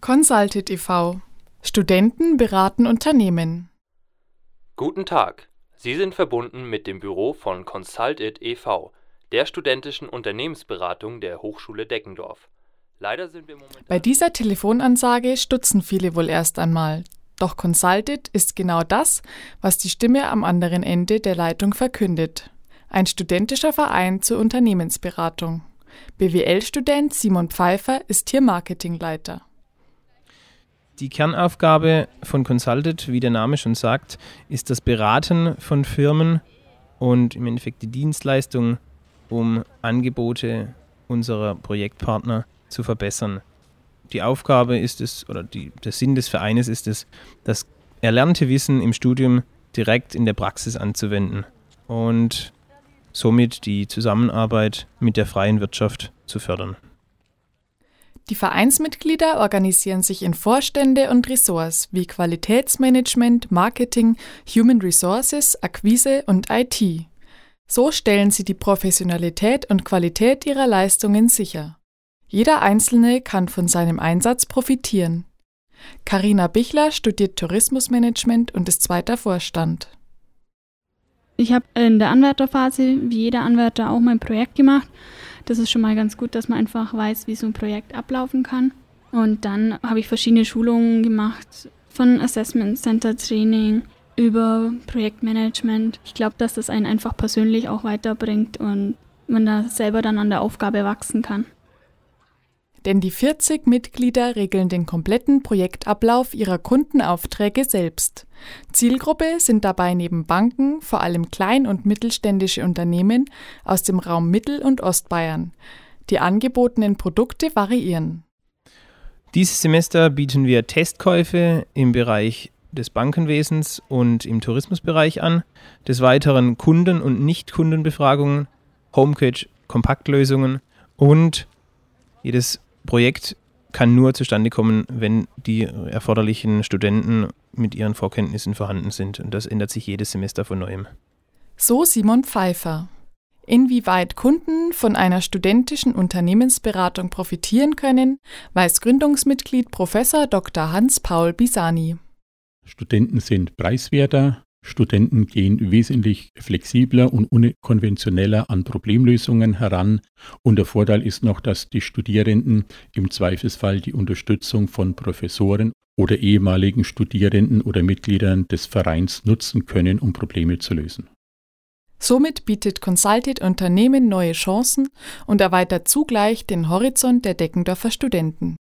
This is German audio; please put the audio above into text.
Consulted e.V. Studenten beraten Unternehmen. Guten Tag, Sie sind verbunden mit dem Büro von Consulted e.V., der studentischen Unternehmensberatung der Hochschule Deggendorf. Leider sind wir momentan... Bei dieser Telefonansage stutzen viele wohl erst einmal. Doch Consulted ist genau das, was die Stimme am anderen Ende der Leitung verkündet. Ein studentischer Verein zur Unternehmensberatung. BWL-Student Simon Pfeiffer ist hier Marketingleiter. Die Kernaufgabe von Consulted, wie der Name schon sagt, ist das Beraten von Firmen und im Endeffekt die Dienstleistung, um Angebote unserer Projektpartner zu verbessern. Die Aufgabe ist es, oder der Sinn des Vereines ist es, das erlernte Wissen im Studium direkt in der Praxis anzuwenden und somit die Zusammenarbeit mit der freien Wirtschaft zu fördern. Die Vereinsmitglieder organisieren sich in Vorstände und Ressorts wie Qualitätsmanagement, Marketing, Human Resources, Akquise und IT. So stellen sie die Professionalität und Qualität ihrer Leistungen sicher. Jeder Einzelne kann von seinem Einsatz profitieren. Carina Bichler studiert Tourismusmanagement und ist zweiter Vorstand. Ich habe in der Anwärterphase, wie jeder Anwärter, auch mein Projekt gemacht. Das ist schon mal ganz gut, dass man einfach weiß, wie so ein Projekt ablaufen kann. Und dann habe ich verschiedene Schulungen gemacht, von Assessment Center Training über Projektmanagement. Ich glaube, dass das einen einfach persönlich auch weiterbringt und man da selber dann an der Aufgabe wachsen kann. Denn die 40 Mitglieder regeln den kompletten Projektablauf ihrer Kundenaufträge selbst. Zielgruppe sind dabei neben Banken vor allem klein- und mittelständische Unternehmen aus dem Raum Mittel- und Ostbayern. Die angebotenen Produkte variieren. Dieses Semester bieten wir Testkäufe im Bereich des Bankenwesens und im Tourismusbereich an. Des Weiteren Kunden- und Nicht-Kundenbefragungen, Homepage, Kompaktlösungen und jedes Projekt kann nur zustande kommen, wenn die erforderlichen Studenten mit ihren Vorkenntnissen vorhanden sind. Und das ändert sich jedes Semester von Neuem. So Simon Pfeiffer. Inwieweit Kunden von einer studentischen Unternehmensberatung profitieren können, weiß Gründungsmitglied Prof. Dr. Hans-Paul Bisani. Studenten sind preiswerter. Studenten gehen wesentlich flexibler und unkonventioneller an Problemlösungen heran. Und der Vorteil ist noch, dass die Studierenden im Zweifelsfall die Unterstützung von Professoren oder ehemaligen Studierenden oder Mitgliedern des Vereins nutzen können, um Probleme zu lösen. Somit bietet Consulted Unternehmen neue Chancen und erweitert zugleich den Horizont der Deggendorfer Studenten.